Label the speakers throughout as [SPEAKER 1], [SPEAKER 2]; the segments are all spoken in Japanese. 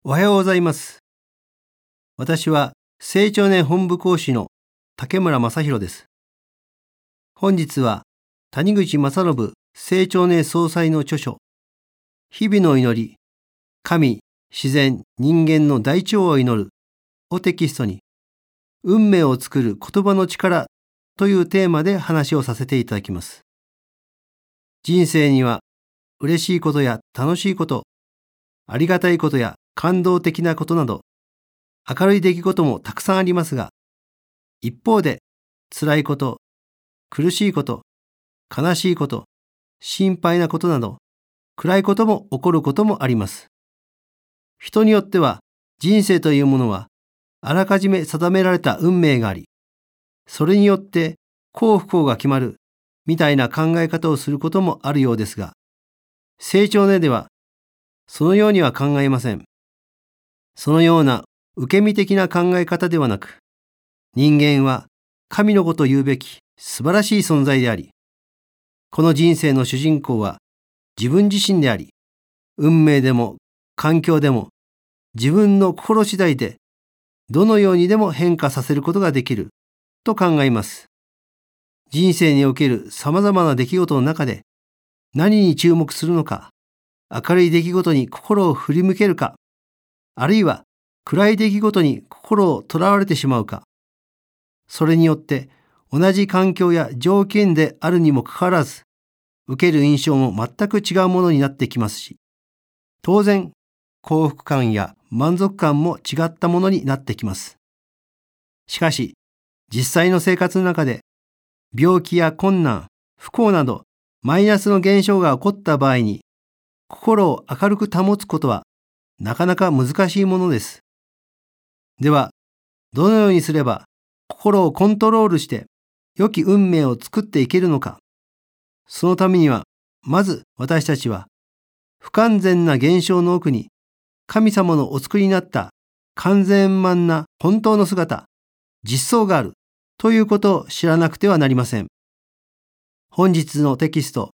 [SPEAKER 1] おはようございます。私は青少年本部講師の竹村正弘です。本日は谷口正信青少年総裁の著書、日々の祈り、神、自然、人間の大調和を祈るをテキストに、運命を作る言葉の力というテーマで話をさせていただきます。人生には嬉しいことや楽しいこと、ありがたいことや感動的なことなど、明るい出来事もたくさんありますが、一方で辛いこと、苦しいこと、悲しいこと、心配なことなど、暗いことも起こることもあります。人によっては人生というものはあらかじめ定められた運命があり、それによって幸不幸が決まるみたいな考え方をすることもあるようですが、青少年ではそのようには考えません。そのような受け身的な考え方ではなく、人間は神の子と言うべき素晴らしい存在であり、この人生の主人公は自分自身であり、運命でも環境でも自分の心次第でどのようにでも変化させることができると考えます。人生におけるさまざまな出来事の中で何に注目するのか、明るい出来事に心を振り向けるか、あるいは暗い出来事に心をとらわれてしまうか、それによって同じ環境や条件であるにもかかわらず、受ける印象も全く違うものになってきますし、当然幸福感や満足感も違ったものになってきます。しかし、実際の生活の中で病気や困難、不幸などマイナスの現象が起こった場合に、心を明るく保つことはなかなか難しいものです。では、どのようにすれば心をコントロールして良き運命を作っていけるのか。そのためには、まず私たちは不完全な現象の奥に神様のお作りになった完全円満な本当の姿、実相があるということを知らなくてはなりません。本日のテキスト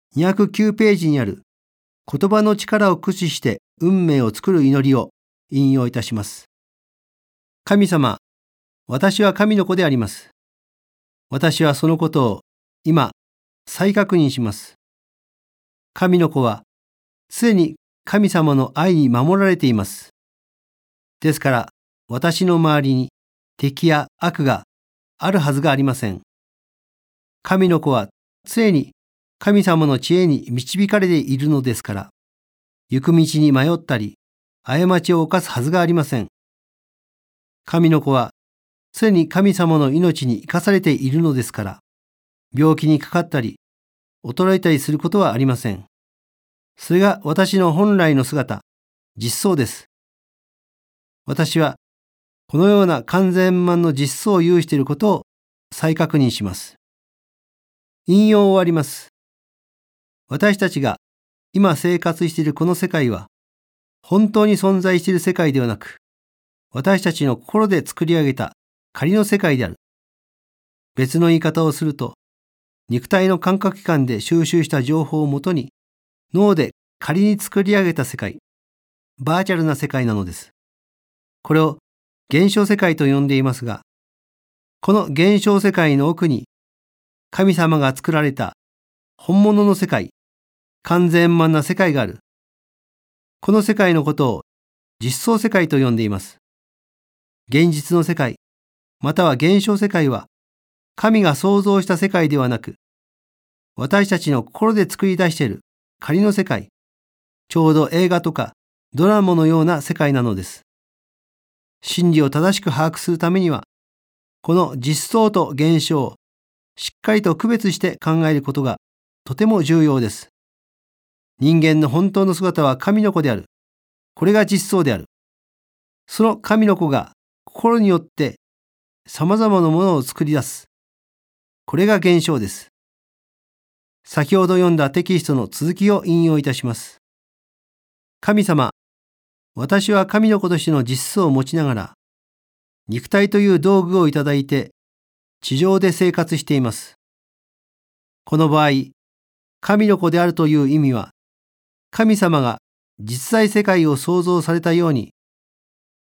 [SPEAKER 1] 209ページにある言葉の力を駆使して運命を作る祈りを引用いたします。神様、私は神の子であります。私はそのことを今再確認します。神の子は常に神様の愛に守られています。ですから私の周りに敵や悪があるはずがありません。神の子は常に神様の知恵に導かれているのですから、行く道に迷ったり過ちを犯すはずがありません。神の子は常に神様の命に生かされているのですから、病気にかかったり衰えたりすることはありません。それが私の本来の姿、実相です。私はこのような完全円満の実相を有していることを再確認します。引用を終わります。私たちが今生活しているこの世界は、本当に存在している世界ではなく、私たちの心で作り上げた仮の世界である。別の言い方をすると、肉体の感覚器官で収集した情報をもとに、脳で仮に作り上げた世界、バーチャルな世界なのです。これを現象世界と呼んでいますが、この現象世界の奥に、神様が作られた本物の世界、完全円満な世界がある。この世界のことを実相世界と呼んでいます。現実の世界、または現象世界は、神が創造した世界ではなく、私たちの心で作り出している仮の世界、ちょうど映画とかドラマのような世界なのです。真理を正しく把握するためには、この実相と現象をしっかりと区別して考えることがとても重要です。人間の本当の姿は神の子である。これが実相である。その神の子が心によって様々なものを作り出す。これが現象です。先ほど読んだテキストの続きを引用いたします。神様、私は神の子としての実相を持ちながら、肉体という道具をいただいて、地上で生活しています。この場合、神の子であるという意味は、神様が実在世界を創造されたように、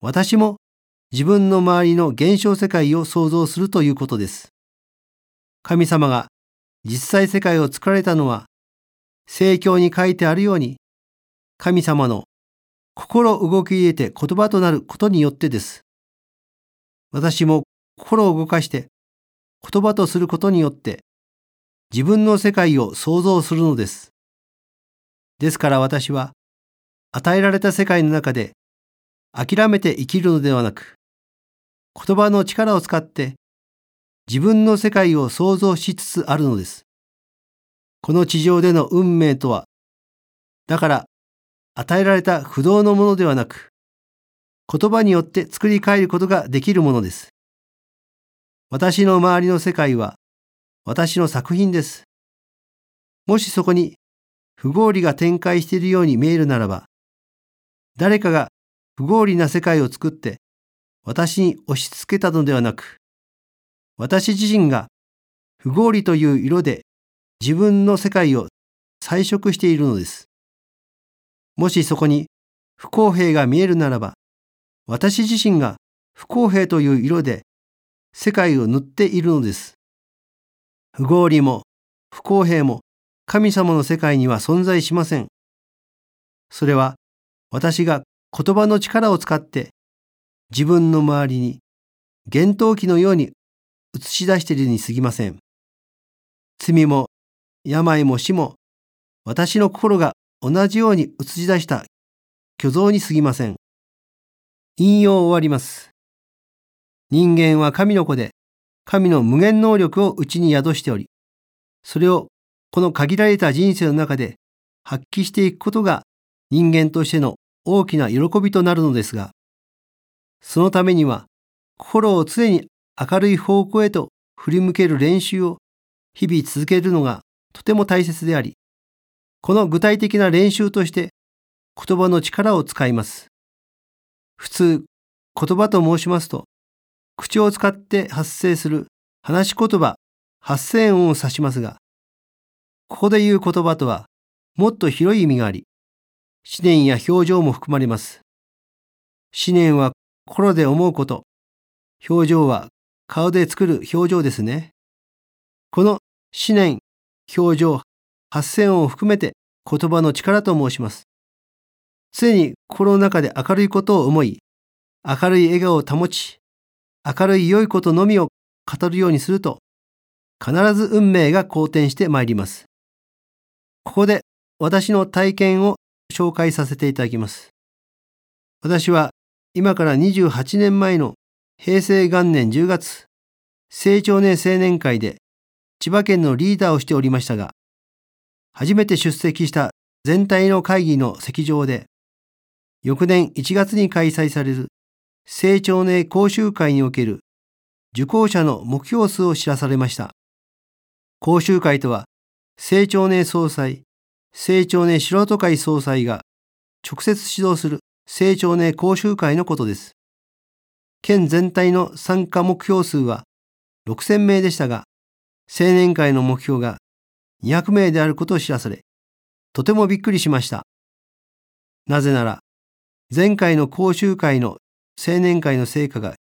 [SPEAKER 1] 私も自分の周りの現象世界を創造するということです。神様が実際世界を作られたのは、聖経に書いてあるように、神様の心を動き入れて言葉となることによってです。私も心を動かして言葉とすることによって自分の世界を創造するのです。ですから私は与えられた世界の中で諦めて生きるのではなく、言葉の力を使って自分の世界を創造しつつあるのです。この地上での運命とは、だから与えられた不動のものではなく、言葉によって作り変えることができるものです。私の周りの世界は私の作品です。もしそこに不合理が展開しているように見えるならば、誰かが不合理な世界を作って私に押し付けたのではなく、私自身が不合理という色で自分の世界を彩色しているのです。もしそこに不公平が見えるならば、私自身が不公平という色で世界を塗っているのです。不合理も不公平も神様の世界には存在しません。それは私が言葉の力を使って自分の周りに幻灯機のように映し出しているに過ぎません。罪も病も死も私の心が同じように映し出した虚像に過ぎません。引用終わります。人間は神の子で、神の無限能力を内に宿しており、それをこの限られた人生の中で発揮していくことが人間としての大きな喜びとなるのですが、そのためには心を常に明るい方向へと振り向ける練習を日々続けるのがとても大切であり、この具体的な練習として言葉の力を使います。普通、言葉と申しますと、口を使って発生する話し言葉、発声音を指しますが、ここで言う言葉とはもっと広い意味があり、思念や表情も含まれます。思念は心で思うこと、表情は顔で作る表情ですね。この思念、表情、発声音を含めて言葉の力と申します。常に心の中で明るいことを思い、明るい笑顔を保ち、明るい良いことのみを語るようにすると、必ず運命が好転してまいります。ここで私の体験を紹介させていただきます。私は今から28年前の平成元年10月、青少年青年会で千葉県のリーダーをしておりましたが、初めて出席した全体の会議の席上で、翌年1月に開催される青少年講習会における受講者の目標数を知らされました。講習会とは、青少年総裁、青少年素人会総裁が直接指導する青少年講習会のことです。県全体の参加目標数は6000名でしたが、青年会の目標が200名であることを知らされ、とてもびっくりしました。なぜなら、前回の講習会の青年会の成果が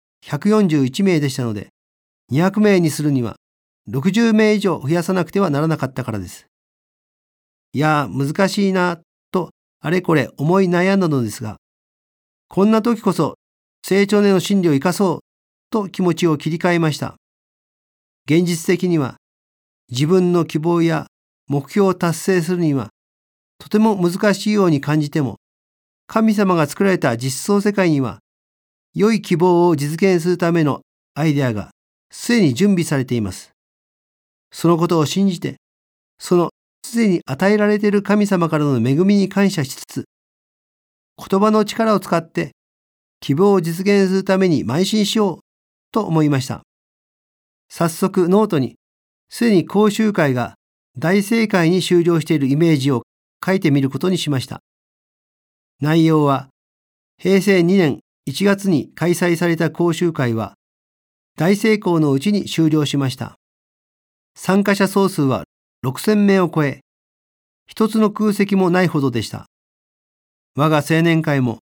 [SPEAKER 1] 141名でしたので、200名にするには60名以上増やさなくてはならなかったからです。いや、難しいなとあれこれ思い悩んだのですが、こんな時こそ青少年の心理を生かそうと気持ちを切り替えました。現実的には自分の希望や目標を達成するにはとても難しいように感じても、神様が作られた実相世界には良い希望を実現するためのアイデアがすでに準備されています。そのことを信じて、そのすでに与えられている神様からの恵みに感謝しつつ、言葉の力を使って希望を実現するために邁進しようと思いました。早速ノートにすでに講習会が大正解に終了しているイメージを書いてみることにしました。内容は、平成2年1月に開催された講習会は大成功のうちに終了しました。参加者総数は6000名を超え、一つの空席もないほどでした。我が青年会も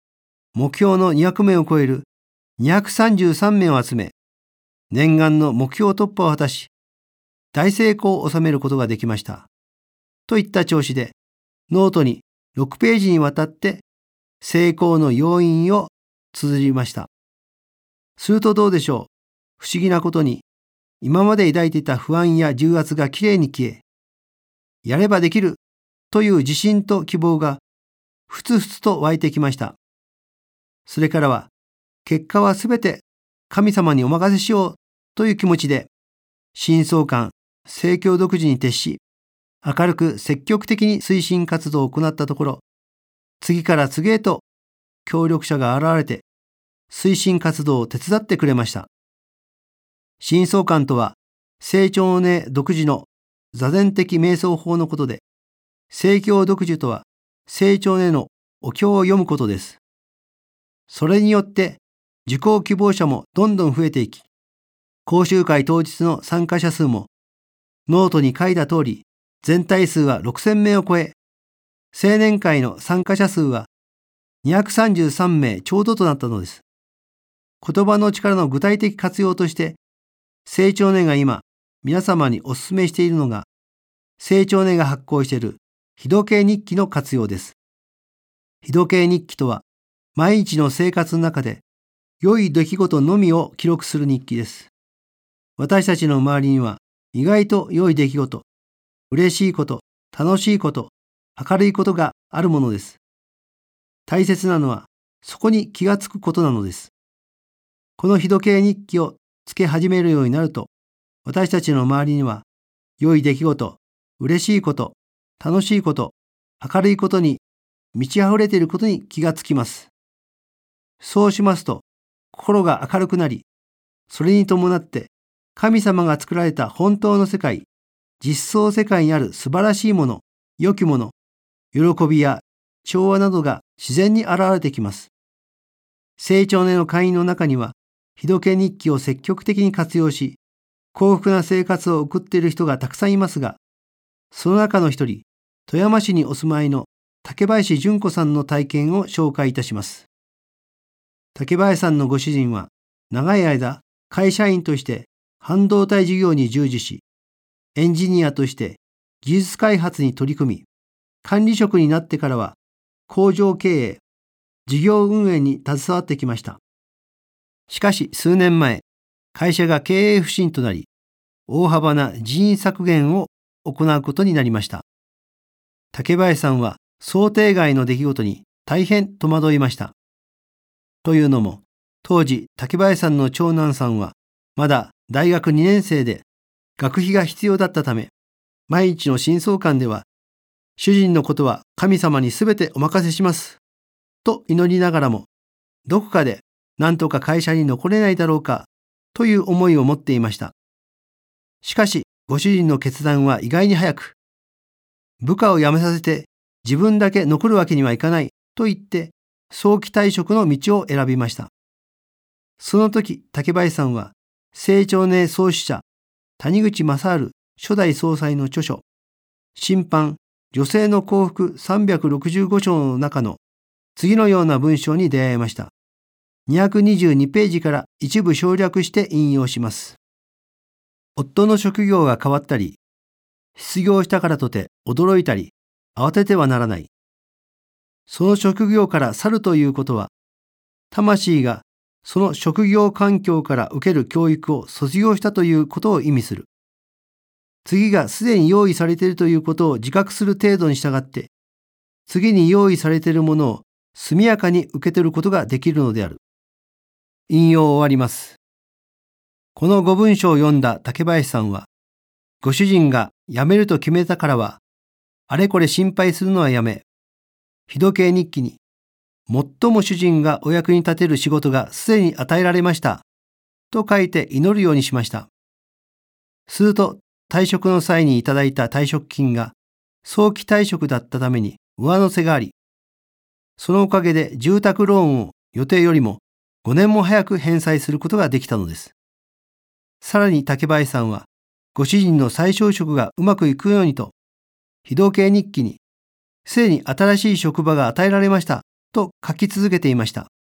[SPEAKER 1] 目標の200名を超える233名を集め、念願の目標突破を果たし、大成功を収めることができました。といった調子で、ノートに6ページにわたって成功の要因を綴りました。するとどうでしょう。不思議なことに、今まで抱いていた不安や重圧がきれいに消え、やればできるという自信と希望がふつふつと湧いてきました。それからは、結果はすべて神様にお任せしようという気持ちで、新創館、聖教独自に徹し、明るく積極的に推進活動を行ったところ、次から次へと協力者が現れて、推進活動を手伝ってくれました。新創館とは、聖長寧独自の座禅的瞑想法のことで、聖教独自とは、聖長寧のお経を読むことです。それによって、受講希望者もどんどん増えていき、講習会当日の参加者数も、ノートに書いた通り、全体数は6000名を超え、青年会の参加者数は233名ちょうどとなったのです。言葉の力の具体的活用として、聖長寧が今、皆様にお勧めしているのが、聖長寧が発行している日時計日記の活用です。日時計日記とは、毎日の生活の中で、良い出来事のみを記録する日記です。私たちの周りには、意外と良い出来事、嬉しいこと、楽しいこと、明るいことがあるものです。大切なのは、そこに気がつくことなのです。この日時計日記をつけ始めるようになると、私たちの周りには、良い出来事、嬉しいこと、楽しいこと、明るいことに満ち溢れていることに気がつきます。そうしますと、心が明るくなり、それに伴って神様が作られた本当の世界、実相世界にある素晴らしいもの、良きもの、喜びや調和などが自然に現れてきます。聖長寧の会員の中には、日時計日記を積極的に活用し、幸福な生活を送っている人がたくさんいますが、その中の一人、富山市にお住まいの竹林純子さんの体験を紹介いたします。竹林さんのご主人は、長い間会社員として半導体事業に従事し、エンジニアとして技術開発に取り組み、管理職になってからは工場経営、事業運営に携わってきました。しかし数年前、会社が経営不振となり、大幅な人員削減を行うことになりました。竹林さんは想定外の出来事に大変戸惑いました。というのも、当時竹林さんの長男さんはまだ大学2年生で学費が必要だったため、毎日の新創館では、主人のことは神様にすべてお任せしますと祈りながらも、どこかで何とか会社に残れないだろうかという思いを持っていました。しかしご主人の決断は意外に早く、部下を辞めさせて自分だけ残るわけにはいかないと言って早期退職の道を選びました。その時竹林さんは聖長寧創始者谷口正治初代総裁の著書審判女性の幸福365章の中の次のような文章に出会いました。222ページから一部省略して引用します。夫の職業が変わったり、失業したからとて驚いたり、慌ててはならない。その職業から去るということは、魂がその職業環境から受ける教育を卒業したということを意味する。次がすでに用意されているということを自覚する程度に従って、次に用意されているものを速やかに受け取ることができるのである。引用を終わります。この5文章を読んだ竹林さんは、ご主人が辞めると決めたからは、あれこれ心配するのはやめ、日時計日記に、最も主人がお役に立てる仕事がすでに与えられました、と書いて祈るようにしました。すると、退職の際にいただいた退職金が早期退職だったために上乗せがあり、そのおかげで住宅ローンを予定よりも5年も早く返済することができたのです。さらに竹林さんは、ご主人の再就職がうまくいくようにと、日時計日記に、すでに新しい職場が与えられましたと書き続けていました。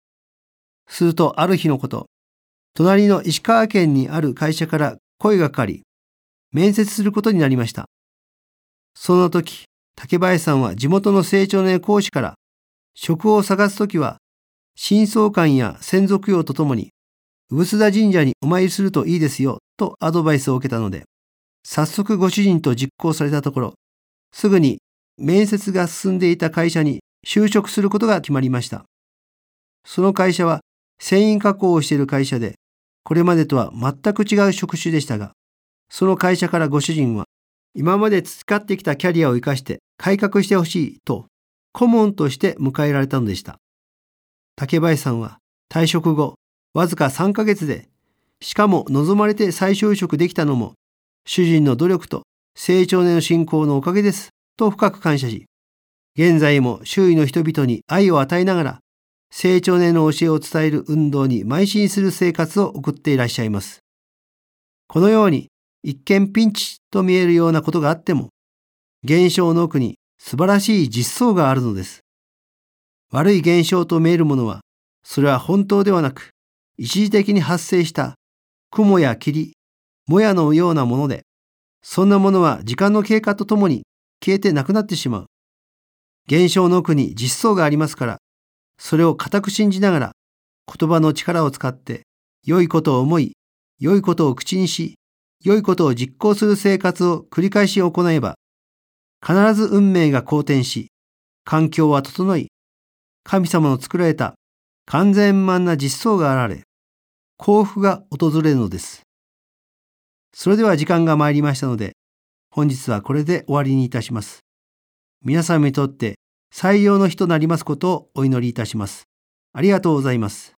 [SPEAKER 1] するとある日のこと、隣の石川県にある会社から声がかかり、面接することになりました。その時、竹林さんは地元の青少年講師から、職を探すときは、新相関や先祖供養とともに、産田神社にお参りするといいですよ、とアドバイスを受けたので、早速ご主人と実行されたところ、すぐに面接が進んでいた会社に就職することが決まりました。その会社は繊維加工をしている会社で、これまでとは全く違う職種でしたが、その会社からご主人は、今まで培ってきたキャリアを生かして改革してほしいと顧問として迎えられたのでした。竹林さんは退職後、わずか3ヶ月で、しかも望まれて再就職できたのも、主人の努力と青少年の振興のおかげです、と深く感謝し、現在も周囲の人々に愛を与えながら、青少年の教えを伝える運動に邁進する生活を送っていらっしゃいます。このように、一見ピンチと見えるようなことがあっても、現象の奥に素晴らしい実相があるのです。悪い現象と見えるものは、それは本当ではなく、一時的に発生した雲や霧、もやのようなもので、そんなものは時間の経過とともに消えてなくなってしまう。現象の奥に実相がありますから、それを固く信じながら、言葉の力を使って、良いことを思い、良いことを口にし、良いことを実行する生活を繰り返し行えば、必ず運命が好転し、環境は整い、神様の作られた完全円満な実相が現れ、幸福が訪れるのです。それでは時間が参りましたので、本日はこれで終わりにいたします。皆様にとって採用の日となりますことをお祈りいたします。ありがとうございます。